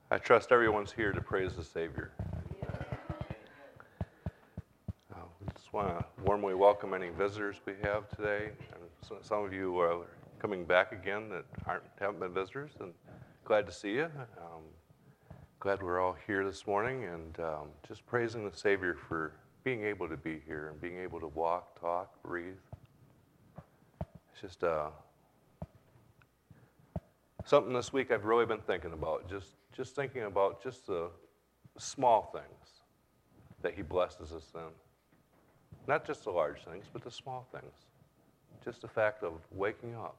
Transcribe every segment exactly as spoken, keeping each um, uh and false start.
I trust everyone's here to praise the Savior. Uh, we just want to warmly welcome any visitors we have today. And so, some of you are coming back again that aren't, haven't been visitors, and glad to see you. Um, glad we're all here this morning, and um, just praising the Savior for being able to be here and being able to walk, talk, breathe. It's just uh, something this week I've really been thinking about, just just thinking about just the small things that he blesses us in. Not just the large things, but the small things. Just the fact of waking up.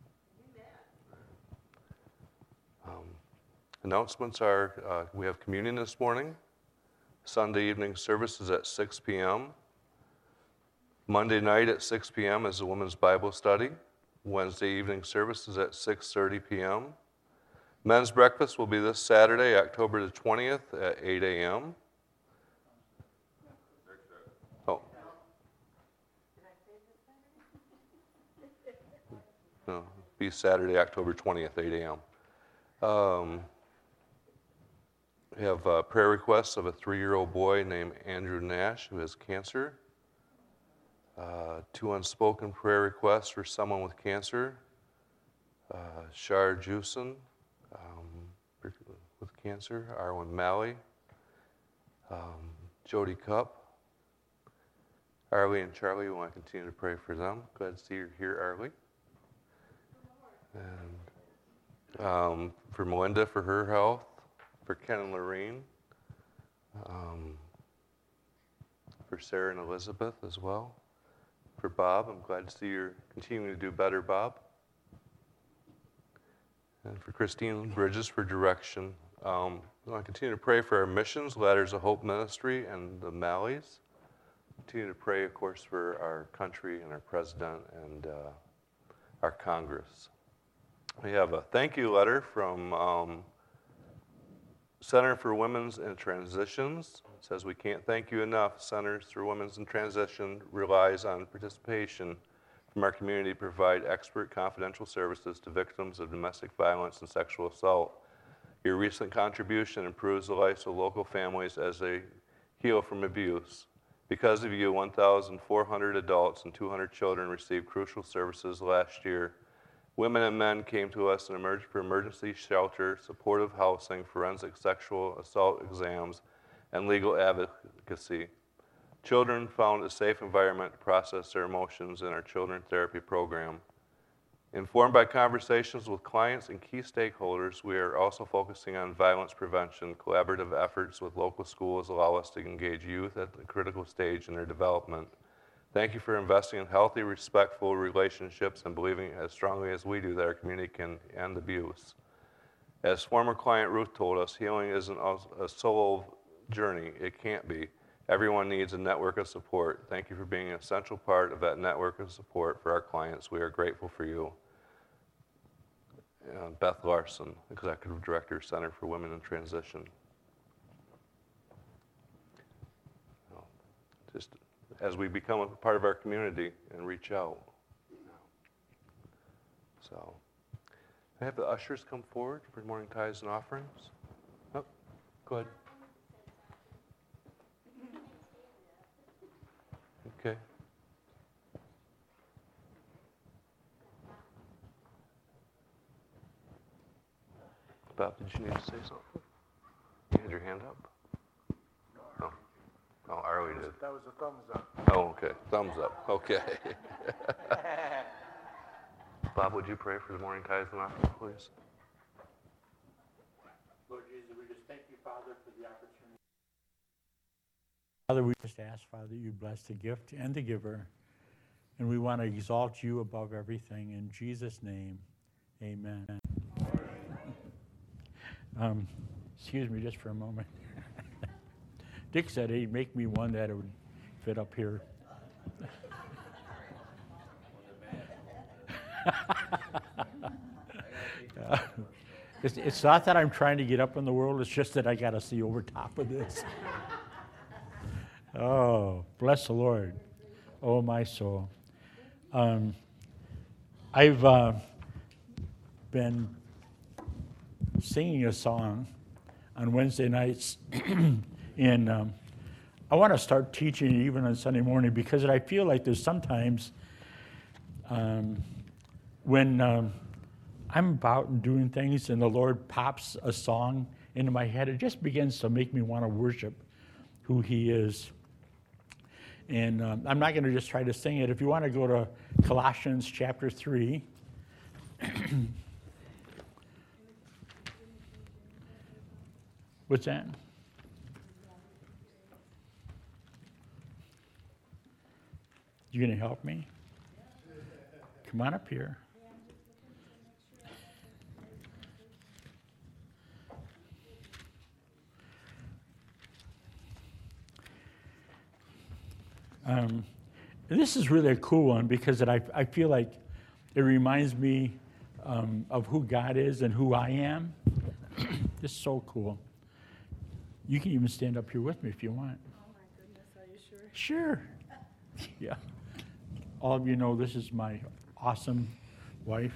Um, announcements are, uh, we have communion this morning. Sunday evening service is at six p.m. Monday night at six p.m. is the women's Bible study. Wednesday evening service is at six thirty p.m. Men's breakfast will be this Saturday, October the twentieth at eight a.m. Oh. No, be Saturday, October twentieth, eight a.m. Um, we have uh, prayer requests of a three-year-old boy named Andrew Nash who has cancer. Uh, two unspoken prayer requests for someone with cancer. Uh, Shar Jusen um, with cancer. Arwen Malley. Um, Jody Cup. Arlie and Charlie, we want to continue to pray for them. Glad to see you here, Arlie. And um, for Melinda for her health. For Ken and Lorene. Um, for Sarah and Elizabeth as well. For Bob, I'm glad to see you're continuing to do better, Bob. And for Christine Bridges for direction. Um, we want to continue to pray for our missions, Ladders of Hope Ministry, and the Malleys. Continue to pray, of course, for our country and our president and uh, our Congress. We have a thank you letter from um, Center for Women's and Transitions. It says, we can't thank you enough. Centers for Women's and Transition relies on participation from our community to provide expert confidential services to victims of domestic violence and sexual assault. Your recent contribution improves the lives of local families as they heal from abuse. Because of you, one thousand four hundred adults and two hundred children received crucial services last year. Women and men came to us and emerged for emergency shelter, supportive housing, forensic sexual assault exams, and legal advocacy. Children found a safe environment to process their emotions in our children therapy program. Informed by conversations with clients and key stakeholders, we are also focusing on violence prevention. Collaborative efforts with local schools allow us to engage youth at the critical stage in their development. Thank you for investing in healthy, respectful relationships and believing as strongly as we do that our community can end abuse. As former client Ruth told us, healing isn't a solo journey. It can't be. Everyone needs a network of support. Thank you for being an essential part of that network of support for our clients. We are grateful for you. Uh, Beth Larson, Executive Director, Center for Women in Transition. Well, just as we become a part of our community and reach out. So, I have the ushers come forward for morning tithes and offerings. Oh, go ahead. Okay. Bob, did you need to say something? You had your hand up? No. Oh, Arlie did. That was a thumbs up. Oh, okay. Thumbs up. Okay. Bob, would you pray for the morning tithes and offerings, please? Lord Jesus, we just thank you, Father, for the opportunity. Father, we just ask, Father, that you bless the gift and the giver. And we want to exalt you above everything. In Jesus' name, amen. um, excuse me just for a moment. Dick said he'd make me one that would fit up here. uh, it's, it's not that I'm trying to get up in the world, it's just that I got to see over top of this. Oh, bless the Lord. Oh, my soul. Um, I've uh, been singing a song on Wednesday nights. And um, I want to start teaching even on Sunday morning because I feel like there's sometimes um, when um, I'm about and doing things and the Lord pops a song into my head, it just begins to make me want to worship who he is. And um, I'm not going to just try to sing it. If you want to go to Colossians chapter three. What's that? You going to help me? Come on up here. Um, this is really a cool one because it, I, I feel like it reminds me um, of who God is and who I am. It's so cool. You can even stand up here with me if you want. Oh my goodness, are you sure? Sure. Yeah. All of you know this is my awesome wife.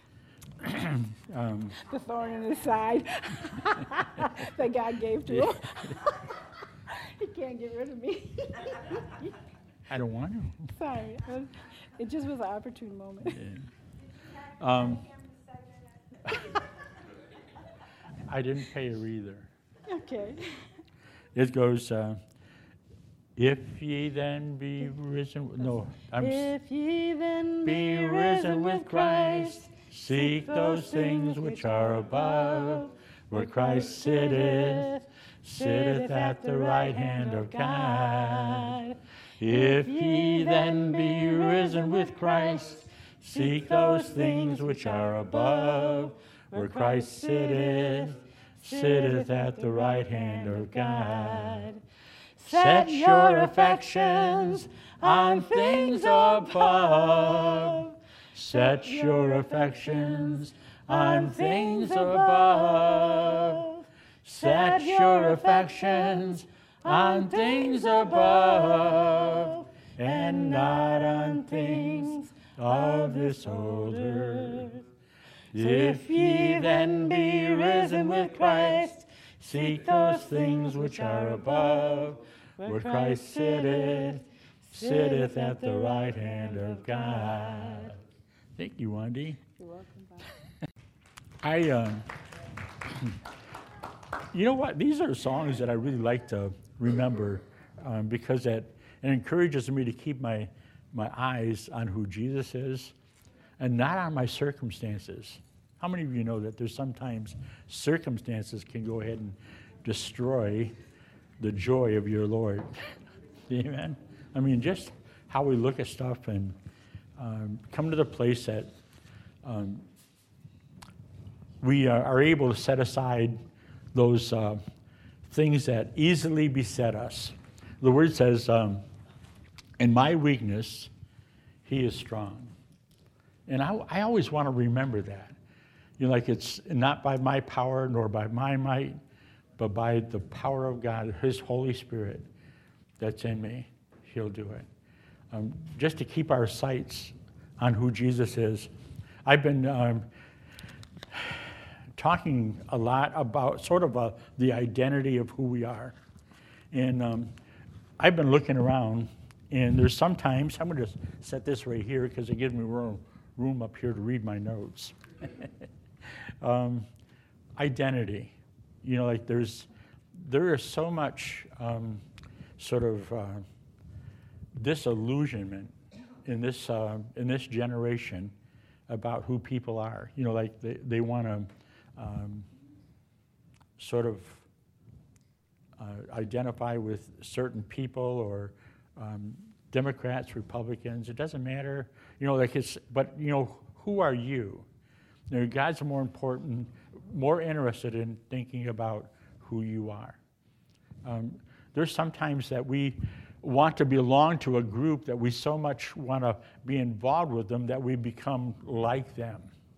um, The thorn in his side that God gave to him. He can't get rid of me. I don't want to. Sorry. I was- It just was an opportune moment. Yeah. Um, I didn't pay her either. Okay. It goes, uh, if ye then be risen, no, I'm, s- If ye then be risen with Christ, seek those things which are above, where Christ sitteth, sitteth at the right hand of God. If ye then be risen with Christ, seek those things which are above, where Christ sitteth, sitteth at the right hand of God. Set your affections on things above. Set your affections on things above. Set your affections on things above, and not on things of this old earth. If ye then be risen with Christ, seek those things which are above, where Christ sitteth, sitteth at the right hand of God. Thank you, Wendy. You're welcome, Bob. I, um, you know what? These are songs that I really like to remember um, because that it encourages me to keep my my eyes on who Jesus is and not on my circumstances. How many of you know that there's sometimes circumstances can go ahead and destroy the joy of your Lord? Amen. I mean, just how we look at stuff and um, come to the place that um, we are, are able to set aside those uh, things that easily beset us. The word says, um, in my weakness, he is strong. And I, I always want to remember that. You know, like it's not by my power nor by my might, but by the power of God, his Holy Spirit that's in me, he'll do it. Um, just to keep our sights on who Jesus is. I've been um, talking a lot about sort of a, the identity of who we are. And um, I've been looking around, and there's sometimes, I'm going to set this right here because it gives me room, room up here to read my notes. um, identity. You know, like there's, there is so much um, sort of uh, disillusionment in this, uh, in this generation about who people are. You know, like they, they want to um, sort of uh, identify with certain people or um, Democrats, Republicans. It doesn't matter. You know, like it's, but you know, who are you? You know, God's more important, more interested in thinking about who you are. Um, there's sometimes that we want to belong to a group that we so much want to be involved with them that we become like them.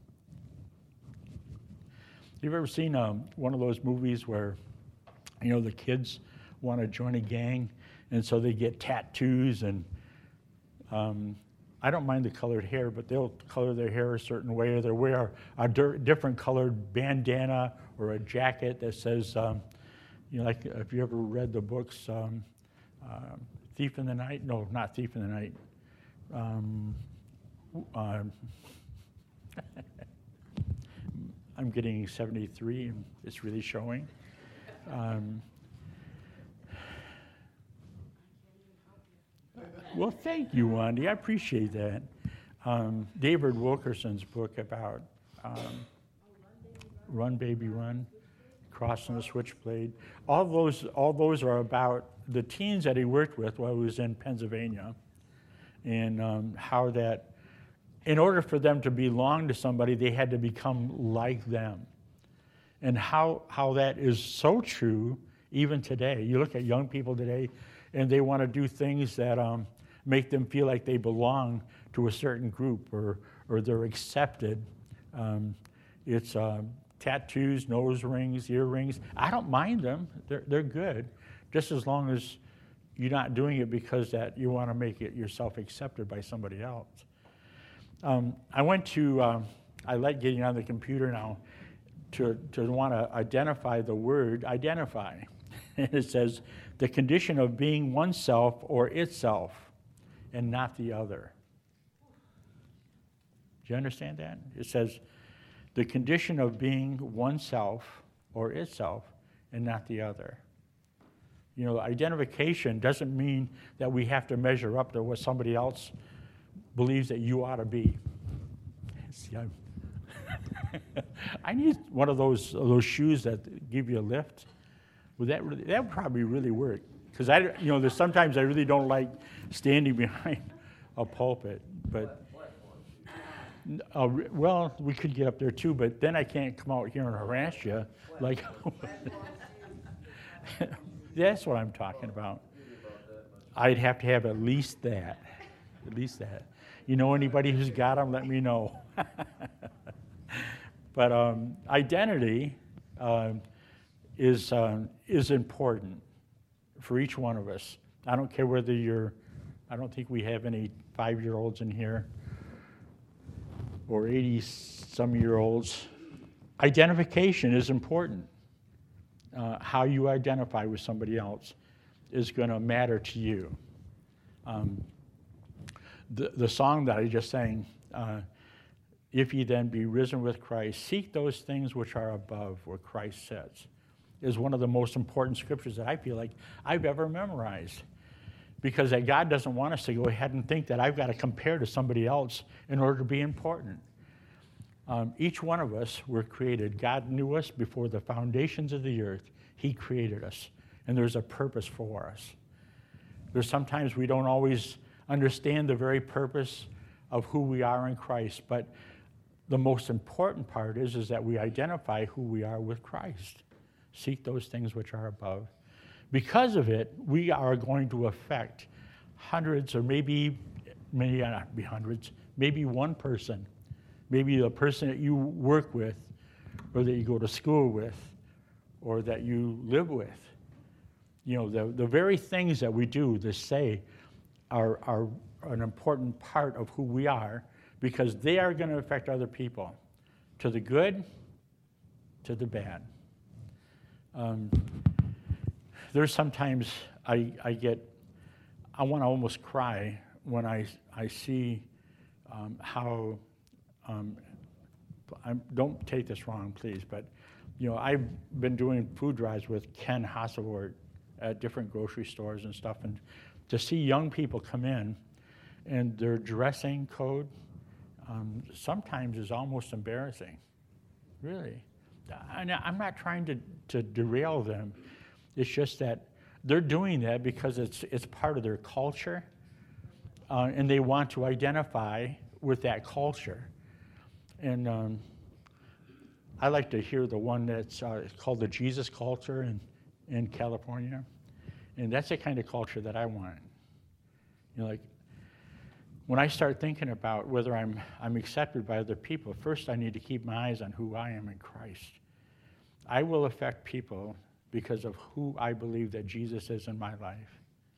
You've ever seen um, one of those movies where, you know, the kids want to join a gang, and so they get tattoos, and um, I don't mind the colored hair, but they'll color their hair a certain way, or they'll wear a dir- different colored bandana or a jacket that says, um, You know, like, if you ever read the books, um, um, Thief in the Night? No, not Thief in the Night. Um, um, I'm getting seventy-three, and it's really showing. Um, well, thank you, Wendy. I appreciate that. Um, David Wilkerson's book about um, Run, Baby, Run, Crossing the Switchblade. All those, all those are about the teens that he worked with while he was in Pennsylvania, and um, how that, in order for them to belong to somebody, they had to become like them. And how, how that is so true even today. You look at young people today, and they want to do things that um, make them feel like they belong to a certain group, or, or they're accepted. Um, it's uh, tattoos, nose rings, earrings. I don't mind them. They're, they're good, just as long as you're not doing it because that you want to make it yourself accepted by somebody else. Um, I went to, um, I like getting on the computer now to, to want to identify the word identify. And it says, the condition of being oneself or itself and not the other. Do you understand that? It says, the condition of being oneself or itself and not the other. You know, identification doesn't mean that we have to measure up to what somebody else believes that you ought to be. See, I'm I need one of those those shoes that give you a lift. Would that really, that would probably really work? Because I, you know, there's sometimes I really don't like standing behind a pulpit, but uh, well, we could get up there too, but then I can't come out here and harass you. Like, that's what I'm talking about. I'd have to have at least that, at least that. You know anybody who's got them? Let me know. But um, identity uh, is uh, is important for each one of us. I don't care whether you're. I don't think we have any five-year-olds in here or eighty-some-year-olds. Identification is important. Uh, how you identify with somebody else is going to matter to you. Um, the the song that I just sang. Uh, If ye then be risen with Christ, seek those things which are above, where Christ sits, is one of the most important scriptures that I feel like I've ever memorized. Because that God doesn't want us to go ahead and think that I've got to compare to somebody else in order to be important. Um, each one of us were created. God knew us before the foundations of the earth. He created us, and there's a purpose for us. There's sometimes we don't always understand the very purpose of who we are in Christ, but the most important part is, is that we identify who we are with Christ. Seek those things which are above. Because of it, we are going to affect hundreds, or maybe, maybe not be hundreds, maybe one person, maybe the person that you work with, or that you go to school with, or that you live with. You know, the, the very things that we do, the say, are, are an important part of who we are, because they are going to affect other people, to the good, to the bad. Um, there's sometimes I, I get, I want to almost cry when I, I see um, how, um, I, don't take this wrong, please, but you know, I've been doing food drives with Ken Hasselwart at different grocery stores and stuff, and to see young people come in and their dressing code, Um, sometimes is almost embarrassing, really. And I'm not trying to, to derail them. It's just that they're doing that because it's it's part of their culture, uh, and they want to identify with that culture. And um, I like to hear the one that's uh, called the Jesus culture in, in California, and that's the kind of culture that I want. You know, like, when I start thinking about whether I'm, I'm accepted by other people, first I need to keep my eyes on who I am in Christ. I will affect people because of who I believe that Jesus is in my life.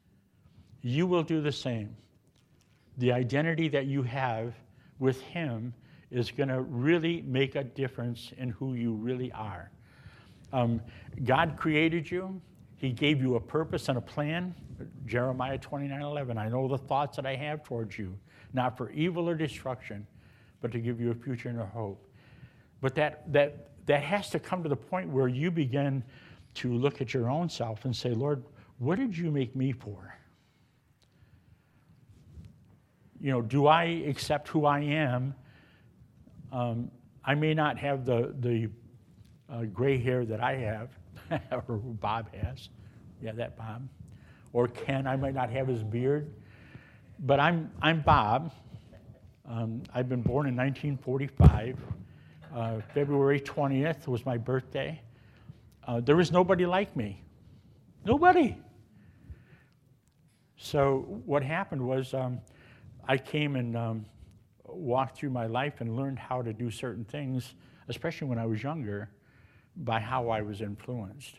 You will do the same. The identity that you have with Him is going to really make a difference in who you really are. Um, God created you. He gave you a purpose and a plan. Jeremiah twenty-nine eleven, I know the thoughts that I have towards you, not for evil or destruction, but to give you a future and a hope. But that, that, that has to come to the point where you begin to look at your own self and say, Lord, what did you make me for? You know, do I accept who I am? Um, I may not have the, the uh, gray hair that I have, or Bob has. Yeah, that Bob. Or Ken, I might not have his beard. But I'm, I'm Bob. Um, I've been born in nineteen forty-five. Uh, February twentieth was my birthday. Uh, there was nobody like me. Nobody. So what happened was um, I came and um, walked through my life and learned how to do certain things, especially when I was younger, by how I was influenced.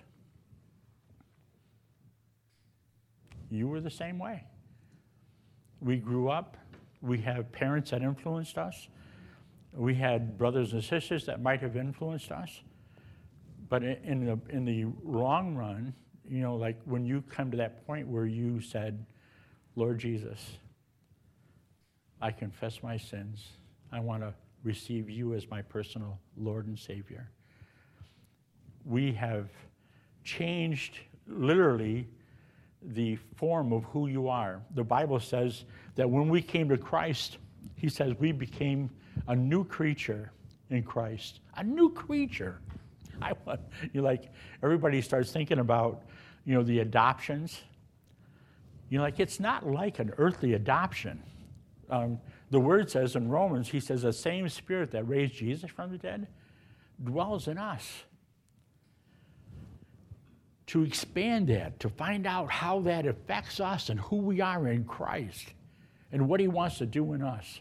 You were the same way. We grew up. We have parents that influenced us. We had brothers and sisters that might have influenced us. But in the, in the long run, you know, like when you come to that point where you said, Lord Jesus, I confess my sins. I want to receive you as my personal Lord and Savior. We have changed literally the form of who you are. The Bible says that when we came to Christ, he says we became a new creature in Christ. A new creature. I want, you like, everybody starts thinking about, you know, the adoptions. You know, like, it's not like an earthly adoption. Um, the word says in Romans, he says, the same spirit that raised Jesus from the dead dwells in us. To expand that, to find out how that affects us and who we are in Christ and what he wants to do in us.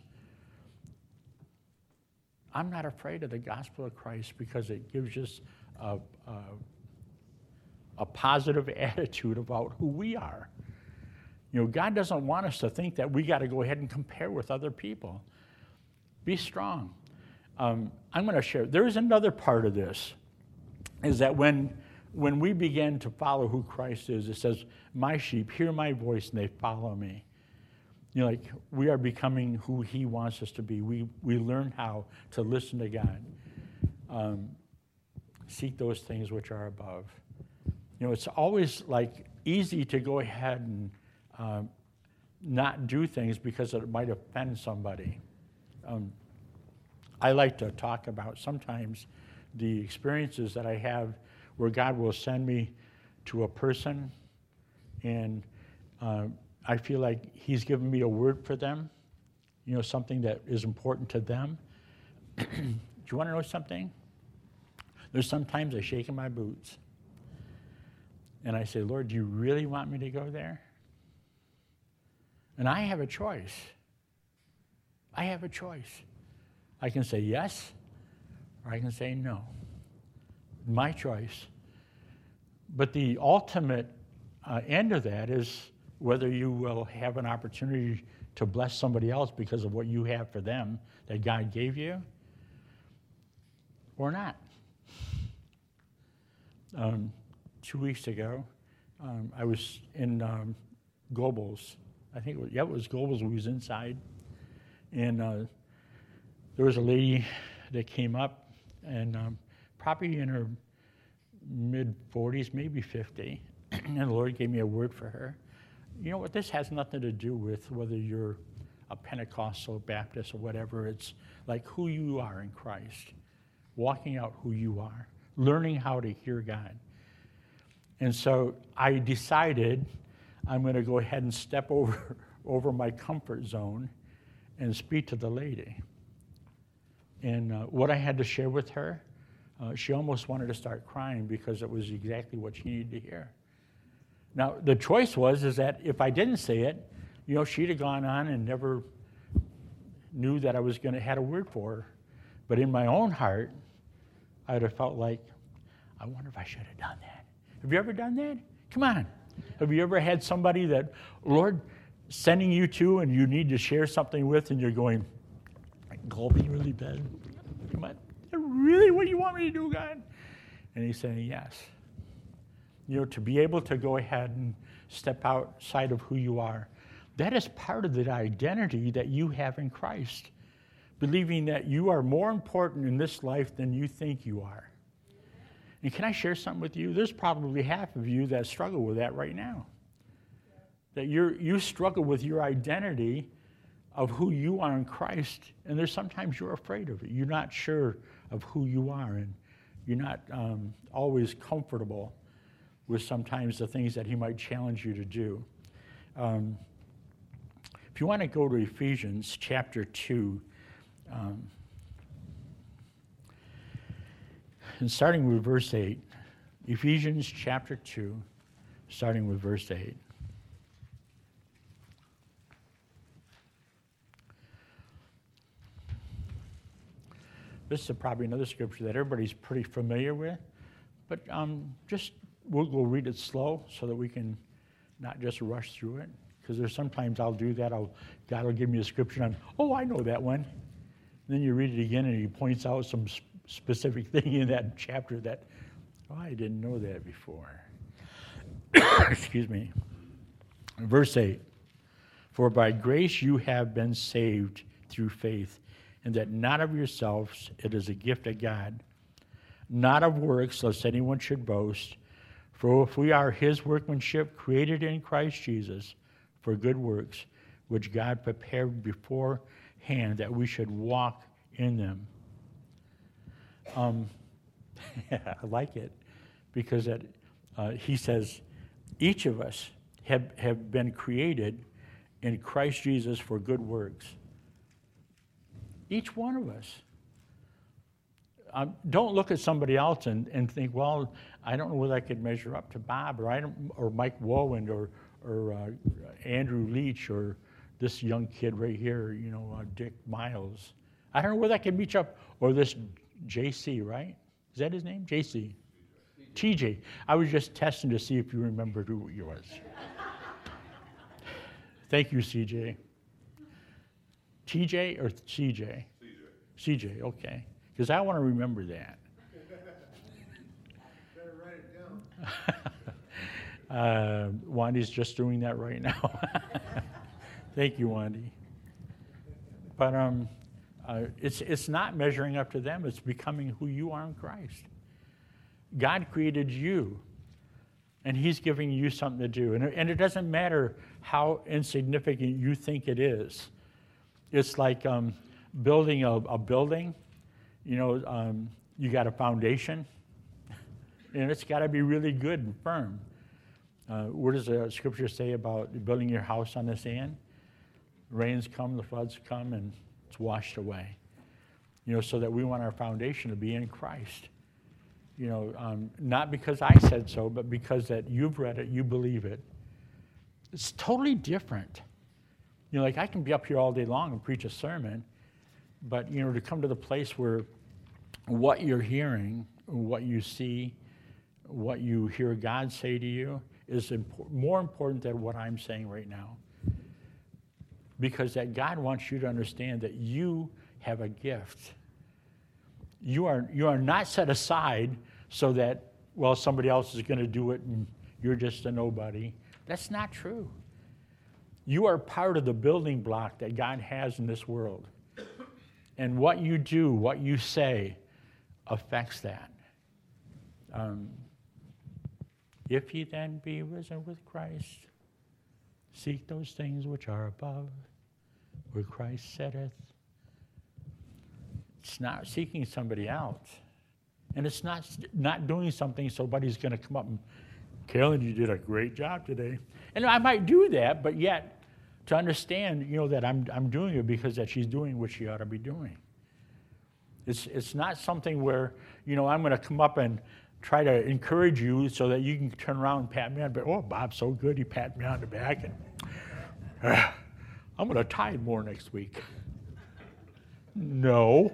I'm not afraid of the gospel of Christ because it gives us a, a, a positive attitude about who we are. You know, God doesn't want us to think that we got to go ahead and compare with other people. Be strong. Um, I'm going to share. There is another part of this, is that when when we begin to follow who Christ is, it says, my sheep hear my voice and they follow me. You know, like, we are becoming who he wants us to be. We, we learn how to listen to God. Um, seek those things which are above. You know, it's always, like, easy to go ahead and um, not do things because it might offend somebody. Um, I like to talk about sometimes the experiences that I have where God will send me to a person and uh, I feel like he's given me a word for them, you know, something that is important to them. Do you want to know something? There's sometimes I shake in my boots and I say, Lord, do you really want me to go there? And I have a choice. I have a choice. I can say yes or I can say no. My choice. But the ultimate uh, end of that is whether you will have an opportunity to bless somebody else because of what you have for them that God gave you or not. Um, two weeks ago, um, I was in um, Goebbels. I think it was, yeah, it was Goebbels. We was inside. And uh, there was a lady that came up and um, probably in her mid forties, maybe fifty, and the Lord gave me a word for her. You know what? This has nothing to do with whether you're a Pentecostal, Baptist, or whatever. It's like who you are in Christ, walking out who you are, learning how to hear God. And so I decided I'm going to go ahead and step over, over my comfort zone and speak to the lady. And uh, what I had to share with her, Uh, she almost wanted to start crying because it was exactly what she needed to hear. Now, the choice was is that if I didn't say it, you know, she'd have gone on and never knew that I was going to had a word for her. But in my own heart, I'd have felt like, I wonder if I should have done that. Have you ever done that? Come on. Have you ever had somebody that, Lord, sending you to and you need to share something with and you're going, gulping really bad? Come on. Really, what do you want me to do, God? And he's saying yes. You know, to be able to go ahead and step outside of who you are, that is part of the identity that you have in Christ. Believing that you are more important in this life than you think you are. And can I share something with you? There's probably half of you that struggle with that right now. That you're, you struggle with your identity of who you are in Christ, and there's sometimes you're afraid of it. You're not sure of who you are, and you're not um, always comfortable with sometimes the things that he might challenge you to do. Um, if you want to go to Ephesians chapter two, um, and starting with verse eight, Ephesians chapter two, starting with verse eight. This is probably another scripture that everybody's pretty familiar with, but um, just we'll go read it slow so that we can not just rush through it. Because there's sometimes I'll do that. I'll, God will give me a scripture and I'm, oh, I know that one. And then you read it again and he points out some sp- specific thing in that chapter that, oh, I didn't know that before. Excuse me. Verse eight. For by grace you have been saved through faith, and that not of yourselves, it is a gift of God, not of works, lest anyone should boast. For if we are his workmanship, created in Christ Jesus for good works, which God prepared beforehand that we should walk in them. Um, I like it, because that, uh, he says, each of us have, have been created in Christ Jesus for good works. Each one of us. Um, don't look at somebody else and, and think, well, I don't know whether I could measure up to Bob or I don't, or Mike Woland or or uh, Andrew Leach or this young kid right here, you know, uh, Dick Miles. I don't know whether I could reach up, or this J C, right? Is that his name? J C. T J. I was just testing to see if you remembered who he was. Thank you, C J. T J or C J? C J. C J, okay. Because I want to remember that. Better write it down. uh, Wandy's just doing that right now. Thank you, Wandy. But um, uh, it's, it's not measuring up to them. It's becoming who you are in Christ. God created you, and he's giving you something to do. And, and it doesn't matter how insignificant you think it is. It's like um, building a, a building. You know, um, you got a foundation, and it's got to be really good and firm. Uh, what does the scripture say about building your house on the sand? Rains come, the floods come, and it's washed away. You know, so that we want our foundation to be in Christ. You know, um, not because I said so, but because that you've read it, you believe it. It's totally different. You know, like I can be up here all day long and preach a sermon, but, you know, to come to the place where what you're hearing, what you see, what you hear God say to you is impo- more important than what I'm saying right now. Because that God wants you to understand that you have a gift. You are, you are not set aside so that, well, somebody else is going to do it and you're just a nobody. That's not true. You are part of the building block that God has in this world. And what you do, what you say, affects that. Um, if ye then be risen with Christ, seek those things which are above, where Christ sitteth. It's not seeking somebody else. And it's not, not doing something somebody's going to come up and, Carolyn, you did a great job today. And I might do that, but yet, to understand, you know, that I'm I'm doing it because that she's doing what she ought to be doing. It's it's not something where, you know, I'm going to come up and try to encourage you so that you can turn around and pat me on the back. Oh, Bob's so good, he pat me on the back, and uh, I'm going to tithe more next week. No.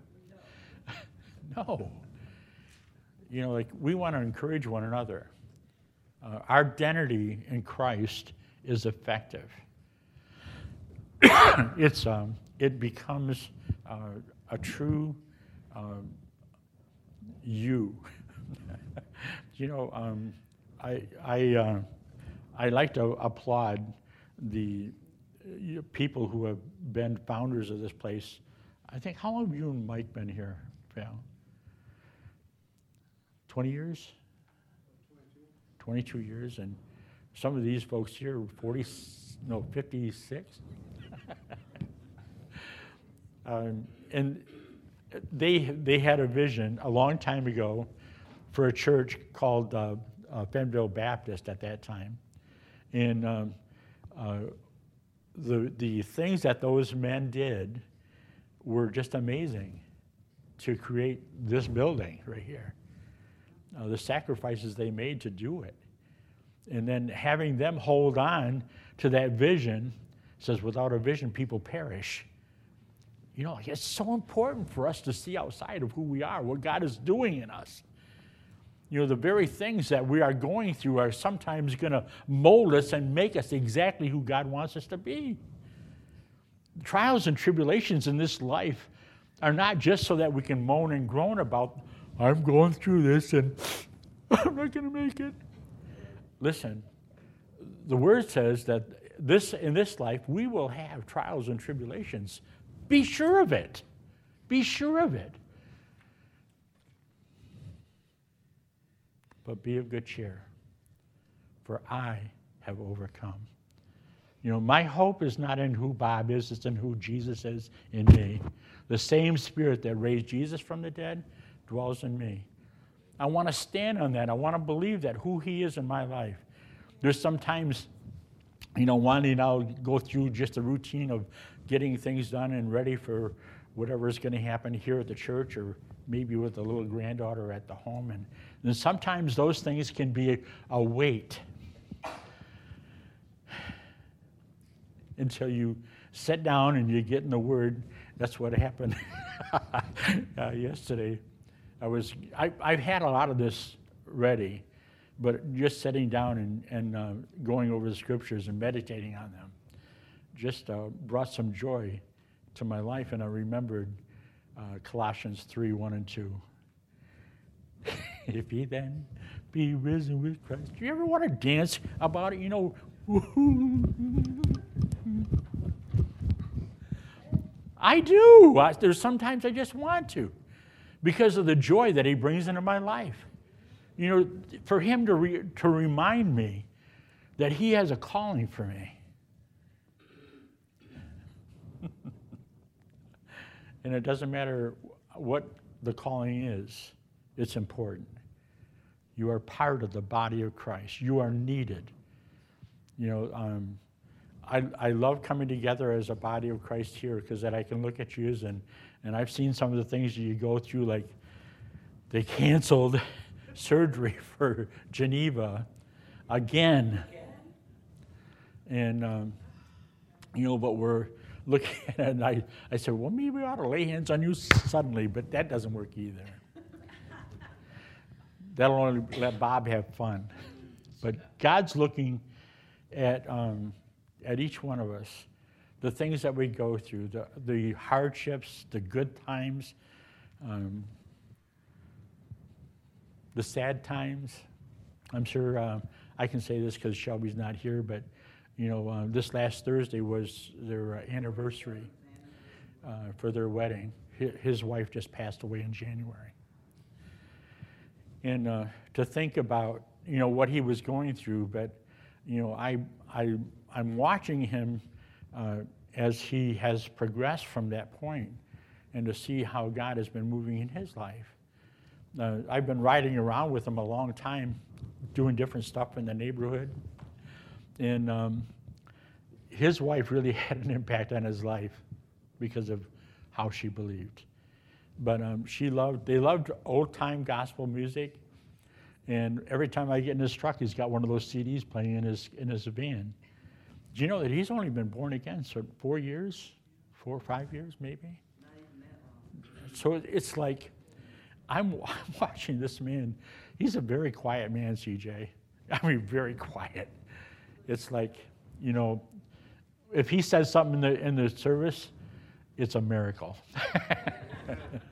No. You know, like we want to encourage one another. Uh, our identity in Christ is effective. it's um, it becomes uh, a true um, you. You know, um, I I uh, I like to applaud the uh, people who have been founders of this place. I think, how long have you and Mike been here, Val? twenty years? twenty-two years, and some of these folks here were forty, no, fifty-six. um, and they they had a vision a long time ago for a church called uh, uh, Fenville Baptist at that time, and um, uh, the the things that those men did were just amazing to create this building right here. Uh, the sacrifices they made to do it. And then having them hold on to that vision, says without a vision, people perish. You know, it's so important for us to see outside of who we are, what God is doing in us. You know, the very things that we are going through are sometimes going to mold us and make us exactly who God wants us to be. Trials and tribulations in this life are not just so that we can moan and groan about, I'm going through this and I'm not going to make it. Listen, the word says that this in this life we will have trials and tribulations. Be sure of it. Be sure of it. But be of good cheer, for I have overcome. You know, my hope is not in who Bob is, it's in who Jesus is in me. The same Spirit that raised Jesus from the dead dwells in me. I want to stand on that. I want to believe that who he is in my life. There's sometimes, you know, wanting to go through just a routine of getting things done and ready for whatever is going to happen here at the church or maybe with the little granddaughter at the home. And then sometimes those things can be a, a weight until you sit down and you get in the Word. That's what happened uh, yesterday. I was, I, I've had a lot of this ready, but just sitting down and, and uh, going over the scriptures and meditating on them just uh, brought some joy to my life, and I remembered uh, Colossians three, one and two. If he then be risen with Christ. Do you ever want to dance about it? You know, I do. I, there's sometimes I just want to, because of the joy that he brings into my life. You know, for him to re, to remind me that he has a calling for me. And it doesn't matter what the calling is, it's important. You are part of the body of Christ. You are needed. You know, um, I, I love coming together as a body of Christ here because that I can look at you and, and I've seen some of the things that you go through, like they canceled surgery for Geneva again. And, um, you know, but we're looking at it, and I, I said, well, maybe we ought to lay hands on you suddenly, but that doesn't work either. That'll only let Bob have fun. But God's looking at um, at each one of us, the things that we go through, the, the hardships, the good times, um, the sad times. I'm sure uh, I can say this because Shelby's not here, but you know, uh, this last Thursday was their uh, anniversary uh, for their wedding. His, his wife just passed away in January. And uh, to think about, you know, what he was going through, but, you know, I, I, I'm watching him uh, as he has progressed from that point and to see how God has been moving in his life. Uh, I've been riding around with him a long time, doing different stuff in the neighborhood. And um, his wife really had an impact on his life because of how she believed. But um, she loved, they loved old-time gospel music. And every time I get in his truck, he's got one of those C Ds playing in his in his van. Do you know that he's only been born again so four years, four or five years maybe? Not even that long. So it's like, I'm, I'm watching this man. He's a very quiet man, C J. I mean, very quiet. It's like, you know, if he says something in the in the service, it's a miracle.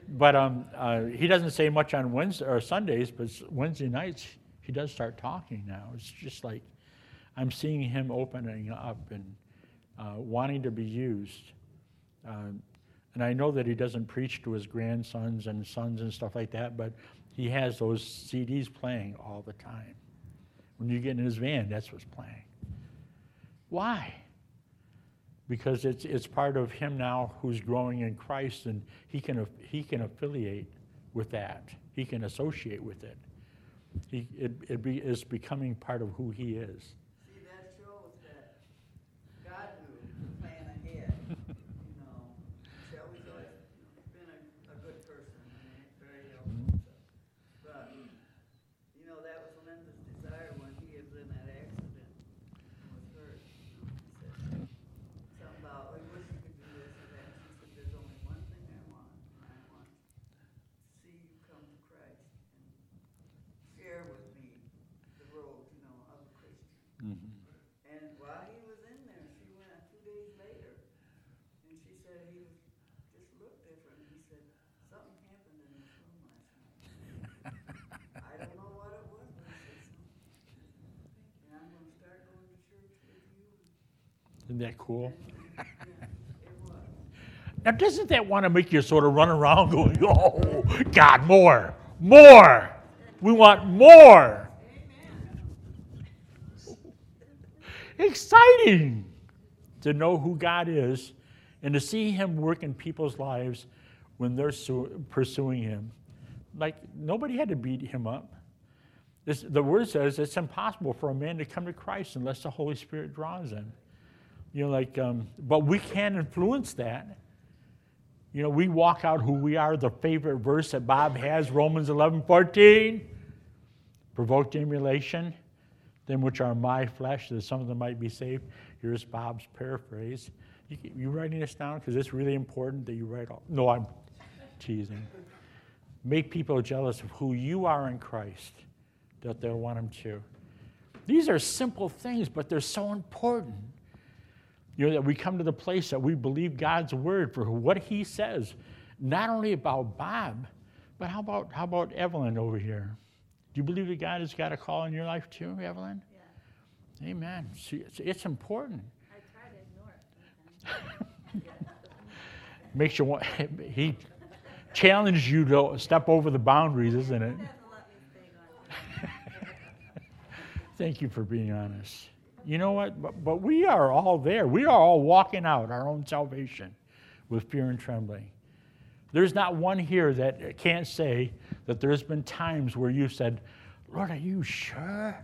But um, uh, he doesn't say much on Wednesday or Sundays, but s- Wednesday nights he does start talking now. It's just like I'm seeing him opening up and uh, wanting to be used. Um, and I know that he doesn't preach to his grandsons and sons and stuff like that, but he has those C Ds playing all the time. When you get in his van, that's what's playing. Why? Because it's it's part of him now who's growing in Christ, and he can aff- he can affiliate with that. He can associate with it. He it it be, is becoming part of who he is. See, that shows that God knew the plan ahead. You know, Shelby's always been a, a good person, I mean, very helpful. But, you know, that was Linda's desire when he was in that accident and was hurt. You know, he said something about, we wish you could do this or that. She said, there's only one thing I want, and I want to see you come to Christ and share with me the road, you know, of a Christian. Mhm. And while he was in there, she went two days later, and she said he was just looked different. He said, something happened in this room last night. I don't know what it was, but he said something. And I'm gonna start going to church with you. Isn't that cool? Yeah, it was. Now, doesn't that want to make you sort of run around going, oh, God, more, more. We want more. Exciting to know who God is and to see him work in people's lives when they're su- pursuing him. Like, nobody had to beat him up. This, the word says it's impossible for a man to come to Christ unless the Holy Spirit draws him. You know, like, um, but we can influence that. You know, we walk out who we are. The favorite verse that Bob has, Romans eleven fourteen, provoked emulation, them which are my flesh, that some of them might be saved. Here's Bob's paraphrase. You, you writing this down? Because it's really important that you write all. No, I'm teasing. Make people jealous of who you are in Christ, that they'll want them to. These are simple things, but they're so important. You know, that we come to the place that we believe God's word for what he says, not only about Bob, but how about how about Evelyn over here? Do you believe that God has got a call in your life too, Evelyn? Yeah, Amen. See, it's, it's important. I try to ignore it. Makes you want, he challenged you to step over the boundaries, isn't it? He doesn't let me stay gone. Thank you for being honest. You know what? But, but we are all there. We are all walking out our own salvation with fear and trembling. There's not one here that can't say that there's been times where you said, Lord, are you sure?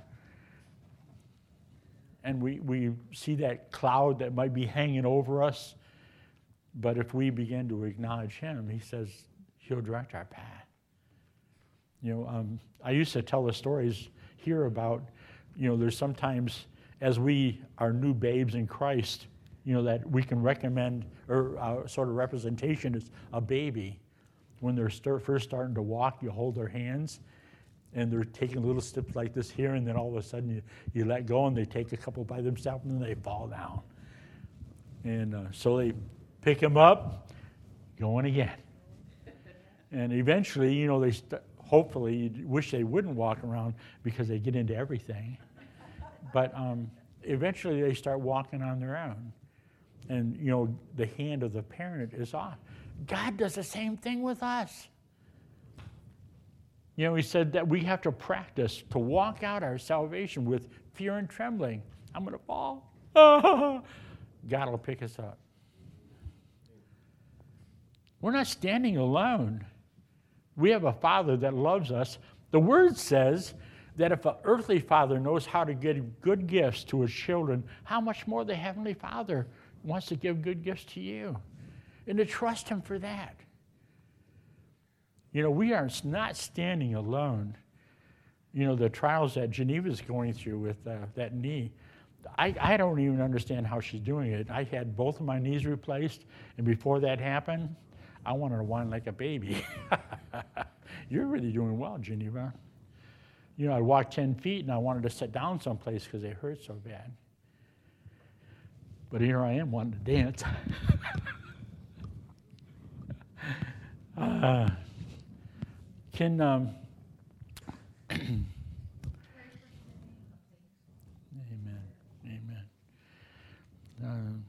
And we, we see that cloud that might be hanging over us. But if we begin to acknowledge him, he says he'll direct our path. You know, um, I used to tell the stories here about, you know, there's sometimes as we are new babes in Christ, you know, that we can recommend, or uh, sort of representation is a baby. When they're start, first starting to walk, you hold their hands, and they're taking little steps like this here, and then all of a sudden you, you let go, and they take a couple by themselves, and then they fall down. And uh, so they pick them up, going again. And eventually, you know, they st- hopefully, you wish they wouldn't walk around because they get into everything. But um, eventually they start walking on their own. And, you know, the hand of the parent is off. God does the same thing with us. You know, he said that we have to practice to walk out our salvation with fear and trembling. I'm going to fall. God will pick us up. We're not standing alone. We have a Father that loves us. The Word says that if an earthly father knows how to give good gifts to his children, how much more the Heavenly Father wants to give good gifts to you, and to trust him for that. You know, we are not standing alone. You know, the trials that Geneva's going through with uh, that knee, I, I don't even understand how she's doing it. I had both of my knees replaced, and before that happened, I wanted to whine like a baby. You're really doing well, Geneva. You know, I walked ten feet and I wanted to sit down someplace because it hurt so bad. But here I am wanting to dance. Uh, can um, Amen. Amen. Um,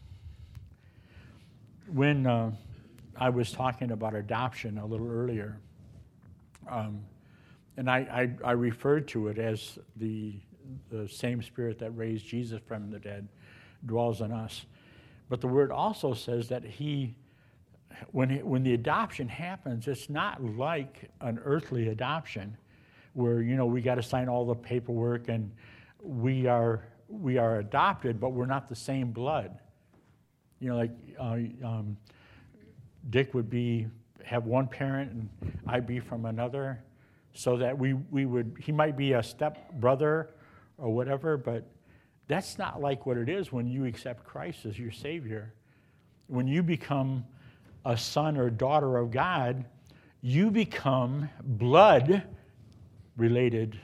when uh, I was talking about adoption a little earlier, um, and I, I, I referred to it as the, the same Spirit that raised Jesus from the dead dwells in us. But the Word also says that He, when, he, when the adoption happens, it's not like an earthly adoption where, you know, we got to sign all the paperwork and we are, we are adopted, but we're not the same blood. You know, like uh, um, Dick would be, have one parent and I'd be from another, so that we, we would, he might be a step brother or whatever, but that's not like what it is when you accept Christ as your Savior. When you become a son or daughter of God, you become blood related.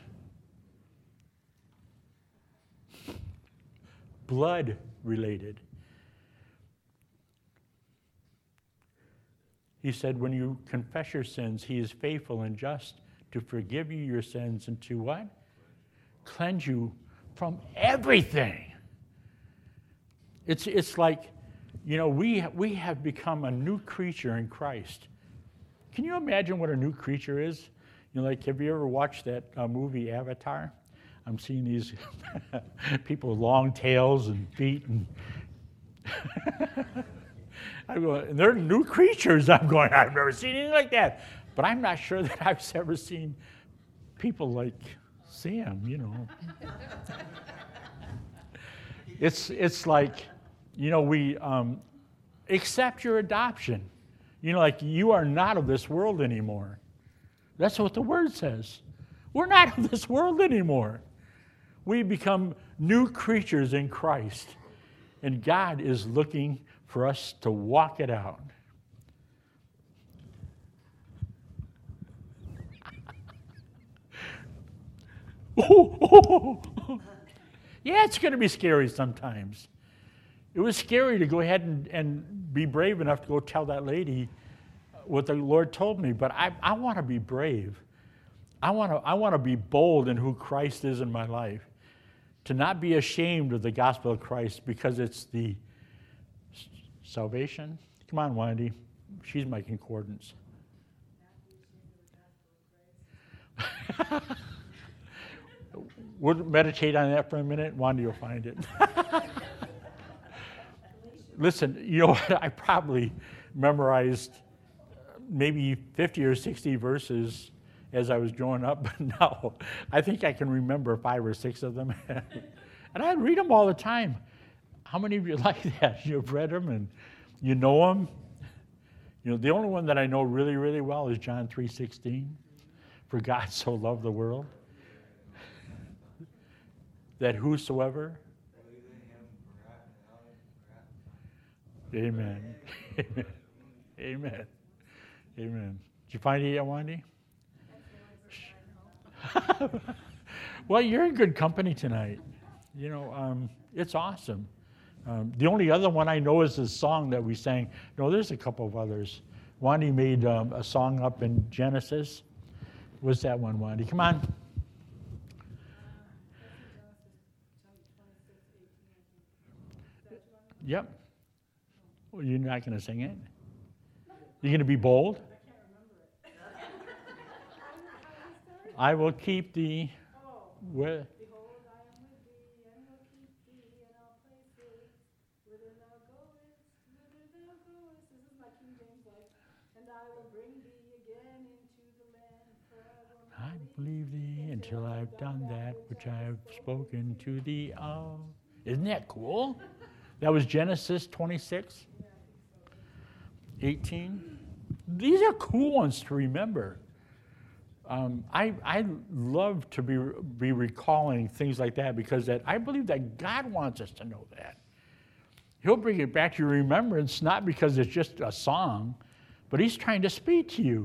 Blood related. He said, when you confess your sins, He is faithful and just to forgive you your sins and to what? Cleanse you from everything. It's, it's like, you know, we, we have become a new creature in Christ. Can you imagine what a new creature is? You know, like, have you ever watched that uh, movie Avatar? I'm seeing these people with long tails and feet, and I go, and they're new creatures. I'm going, I've never seen anything like that. But I'm not sure that I've ever seen people like Sam, you know. It's, it's like, you know, we um, accept your adoption. You know, like, you are not of this world anymore. That's what the Word says. We're not of this world anymore. We become new creatures in Christ. And God is looking for us to walk it out. Oh, oh, oh. Yeah, it's going to be scary sometimes. It was scary to go ahead and, and be brave enough to go tell that lady what the Lord told me, but I, I want to be brave. I want to I want to be bold in who Christ is in my life, to not be ashamed of the gospel of Christ, because it's the s- salvation. Come on, Wendy. She's my concordance. We'll meditate on that for a minute. Wanda will find it. Listen, you know what? I probably memorized maybe fifty or sixty verses as I was growing up, but now I think I can remember five or six of them. And I read them all the time. How many of you like that? You've read them and you know them? You know, the only one that I know really, really well is John three sixteen. For God so loved the world that whosoever. Amen. Amen. Amen. Amen. Did you find it yet, Wendy? Well, you're in good company tonight. You know, um, it's awesome. Um, the only other one I know is the song that we sang. No, there's a couple of others. Wendy made um, a song up in Genesis. What's that one, Wendy? Come on. Yep. Well, you're not going to sing it? You're going to be bold? I will keep thee. Where? Behold, I am with thee, and will keep thee in all places, whither thou goest, whither thou goest. This is my King James life. And I will bring thee again into the land, for I will not I believe thee until I've done that which I have spoken to thee of. Isn't that cool? That was Genesis twenty-six, eighteen. These are cool ones to remember. Um, I, I love to be, be recalling things like that, because that I believe that God wants us to know that. He'll bring it back to your remembrance, not because it's just a song, but He's trying to speak to you.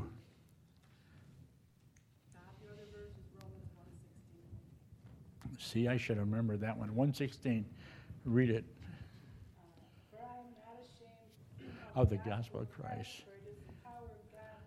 See, I should have remembered that one. one sixteen. Read it. For I am not ashamed Of the gospel of Christ. for it is the power of God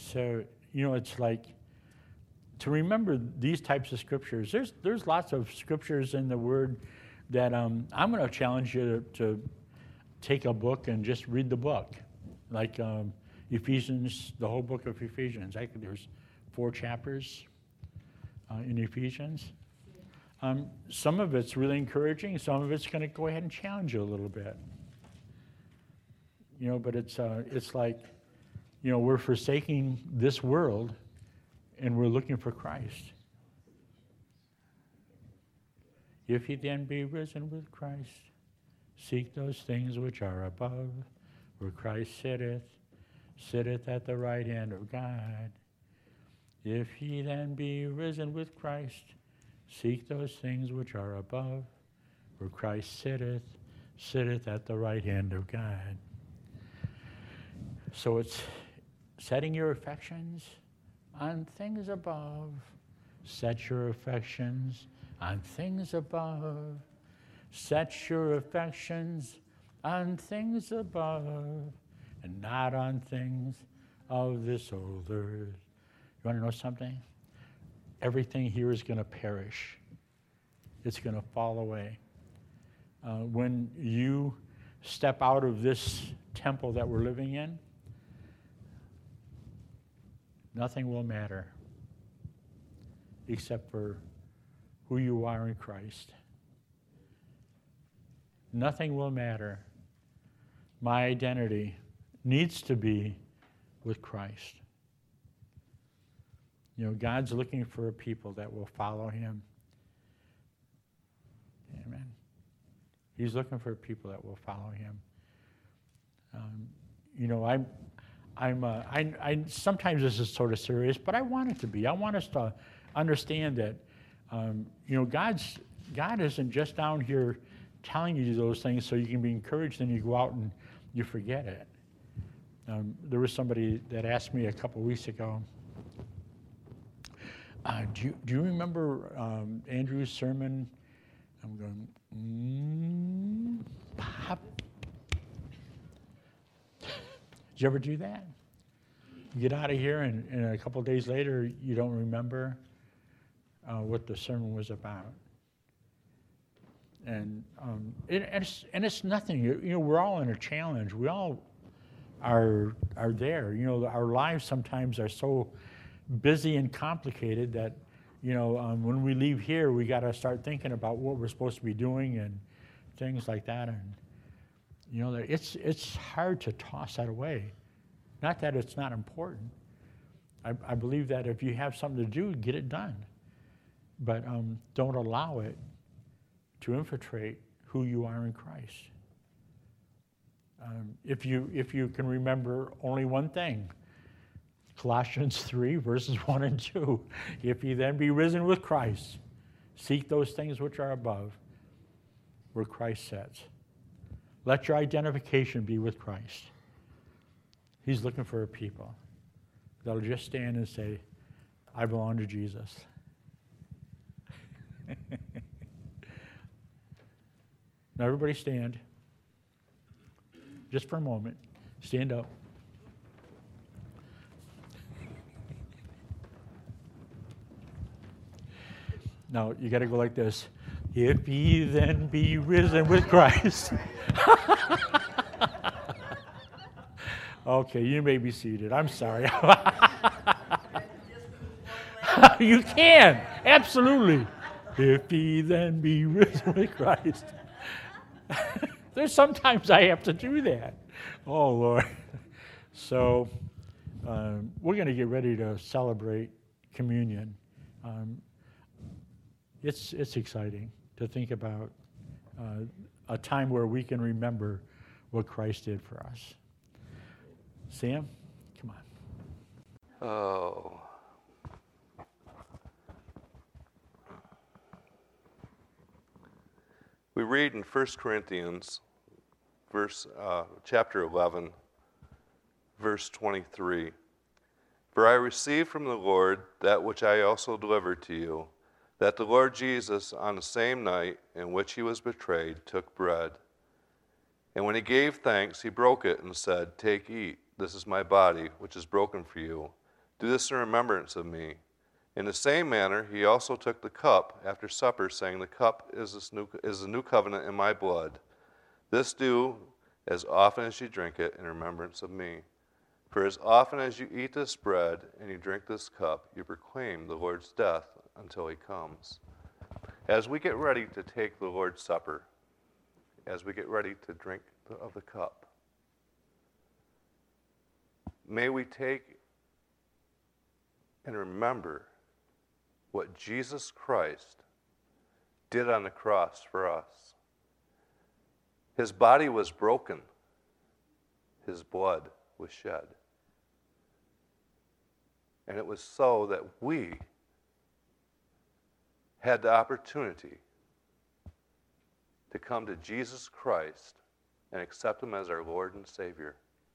So, you know, it's like to remember these types of scriptures. There's there's lots of scriptures in the Word that um, I'm going to challenge you to, to take a book and just read the book, like um, Ephesians, the whole book of Ephesians. I think there's four chapters uh, in Ephesians. Um, some of it's really encouraging. Some of it's going to go ahead and challenge you a little bit. You know, but it's uh, it's like, you know, we're forsaking this world and we're looking for Christ. If ye then be risen with Christ, seek those things which are above, where Christ sitteth, sitteth at the right hand of God. If ye then be risen with Christ, seek those things which are above, where Christ sitteth, sitteth at the right hand of God. So it's setting your affections on things above. Set your affections on things above. Set your affections on things above, and not on things of this old earth. You want to know something? Everything here is going to perish. It's going to fall away. Uh, when you step out of this temple that we're living in, nothing will matter except for who you are in Christ. Nothing will matter. My identity needs to be with Christ. You know, God's looking for a people that will follow him. Amen. He's looking for people that will follow him. Um, you know, I'm, I'm, uh, I, I, sometimes this is sort of serious, but I want it to be. I want us to understand that, um, you know, God's, God isn't just down here telling you those things so you can be encouraged and you go out and you forget it. Um, there was somebody that asked me a couple weeks ago, uh, do, you, do you remember um, Andrew's sermon? I'm going, mm, pop. Did you ever do that? You get out of here and, and a couple days later you don't remember uh, what the sermon was about. And um, it, and, it's, and it's nothing. You, you know, we're all in a challenge. We all are are there. You know, our lives sometimes are so busy and complicated that, you know, um, when we leave here, we got to start thinking about what we're supposed to be doing and things like that. And you know, it's it's hard to toss that away. Not that it's not important. I, I believe that if you have something to do, get it done. But um, don't allow it to infiltrate who you are in Christ. Um, if you if you can remember only one thing, Colossians three, verses one and two, if ye then be risen with Christ, seek those things which are above, where Christ sits. Let your identification be with Christ. He's looking for a people that'll just stand and say, I belong to Jesus. Now everybody stand. Just for a moment. Stand up. Now you got to go like this. If ye then be risen with Christ. Okay, you may be seated. I'm sorry. You can, absolutely. If ye then be risen with Christ. There's sometimes I have to do that. Oh, Lord. So um, we're going to get ready to celebrate communion. Um, it's, it's exciting to think about uh, a time where we can remember what Christ did for us. Sam, come on. Oh. We read in First Corinthians, verse, uh, chapter eleven, verse twenty-three. For I received from the Lord that which I also delivered to you, that the Lord Jesus, on the same night in which he was betrayed, took bread. And when he gave thanks, he broke it and said, Take, eat. This is my body, which is broken for you. Do this in remembrance of me. In the same manner, he also took the cup after supper, saying, the cup is, this new, is the new covenant in my blood. This do as often as you drink it in remembrance of me. For as often as you eat this bread and you drink this cup, you proclaim the Lord's death until he comes. As we get ready to take the Lord's Supper, as we get ready to drink of the cup, may we take and remember what Jesus Christ did on the cross for us. His body was broken. His blood was shed. And it was so that we had the opportunity to come to Jesus Christ and accept him as our Lord and Savior.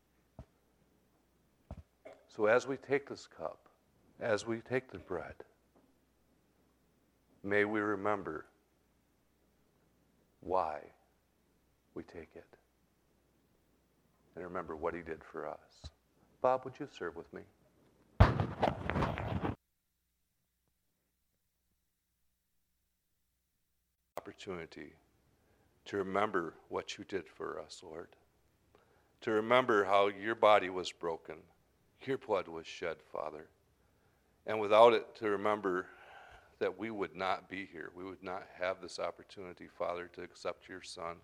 So as we take this cup, as we take the bread, may we remember why we take it. And remember what he did for us. Bob, would you serve with me? Opportunity to remember what you did for us, Lord. To remember how your body was broken, your blood was shed, Father. And without it, to remember that we would not be here. We would not have this opportunity, Father, to accept your Son.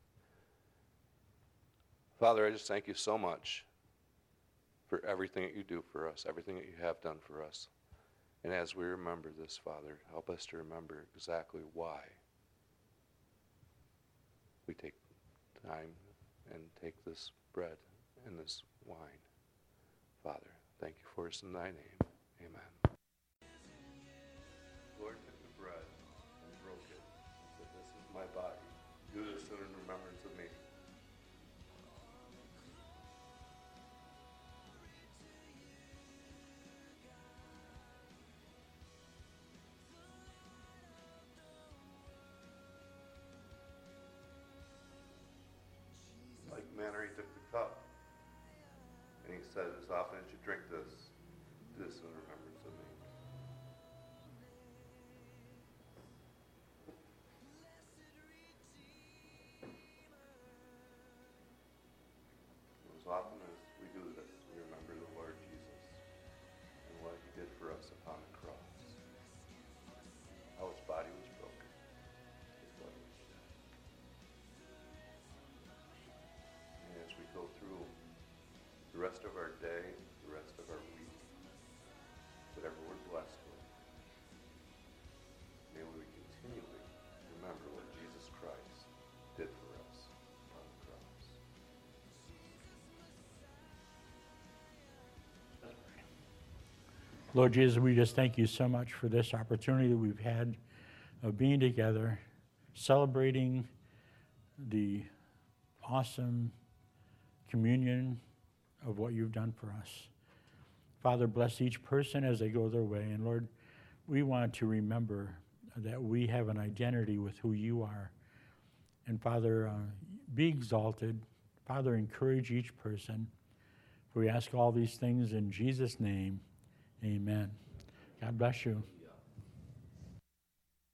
Father, I just thank you so much for everything that you do for us, everything that you have done for us. And as we remember this, Father, help us to remember exactly why we take time and take this bread and this wine. Father, thank you for us in thy name. Amen. Lord took the bread and broke it and said, this is my body. Do this in remembrance of me. Like manner, he took the cup, and he said, as often as you drink this, do this in remembrance of me. As often as we do this, we remember the Lord Jesus and what he did for us upon the cross. How his body was broken, his blood was shed. And as we go through the rest of our day, the rest of our week, whatever we're blessed with, may we continually remember what Jesus Christ did for us on the cross. Lord Jesus, we just thank you so much for this opportunity that we've had of being together, celebrating the awesome communion of what you've done for us. Father, bless each person as they go their way. And Lord, we want to remember that we have an identity with who you are. And Father, uh, be exalted. Father, encourage each person. For we ask all these things in Jesus' name. Amen. God bless you.